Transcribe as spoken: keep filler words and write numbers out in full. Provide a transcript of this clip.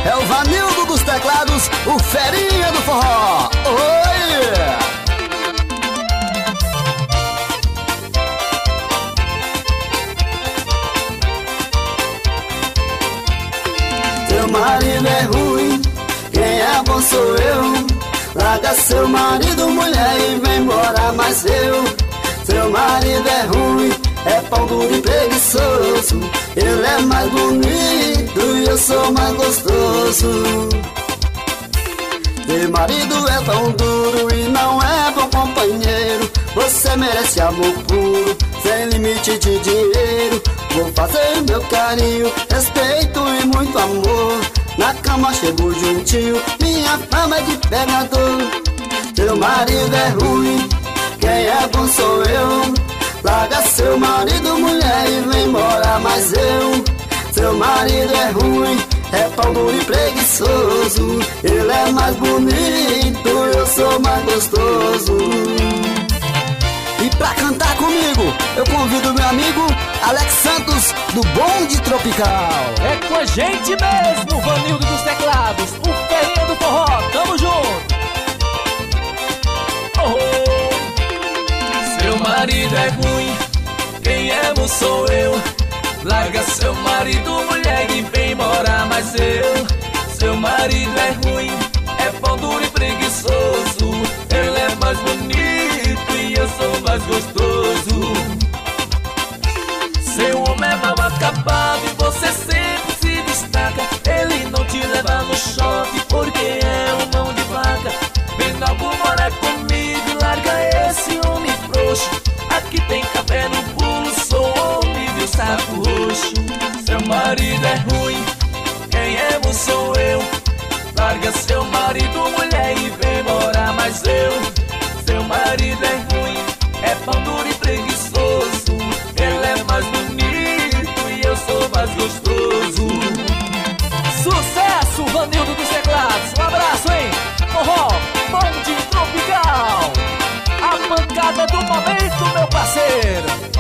É o Vanildo dos teclados, o ferinha do forró. Oi! Seu marido é ruim, quem é bom sou eu. Larga seu marido, mulher, e vem morar mais eu. Seu marido é ruim, é pão duro e preguiçoso. Ele é mais bonito e eu sou mais gostoso. Seu marido é tão duro e não é bom companheiro. Você merece amor puro, sem limite de dinheiro. Vou fazer meu carinho, respeito e muito amor. Na cama chego juntinho, minha fama é de pegador. Seu marido é ruim, quem é bom sou eu. Larga seu marido, mulher, e vem morar mais eu. Seu marido é ruim, é pão duro e preguiçoso. Ele é mais bonito, eu sou mais gostoso. E pra cantar comigo, eu convido meu amigo Alex Santos, do Bonde Tropical. É com a gente mesmo, Vanildo dos teclados, o ferinha do forró, tamo junto. Oh, oh. Seu marido é ruim, quem é bom sou eu. Larga seu marido, mulher, e vem morar mais eu. Seu marido é ruim, é pão duro e preguiçoso. Ele é mais bonito e eu sou mais gostoso. Seu homem é mal acabado e você sempre se destaca. Ele não te leva no shopping porque é um mão de vaca. Vem logo morar comigo e larga esse homem frouxo. Aqui tem café no pulo, sou homem de saco roxo. Seu marido é ruim, quem é bom sou eu. Larga seu marido, mulher, e vem morar mais eu. Seu marido é ruim, é pão duro e preguiçoso. Ele é mais bonito e eu sou mais gostoso. Sucesso, Vanildo dos teclados. Um abraço, hein? Forró, Bonde Tropical. A pancada do momento, meu parceiro.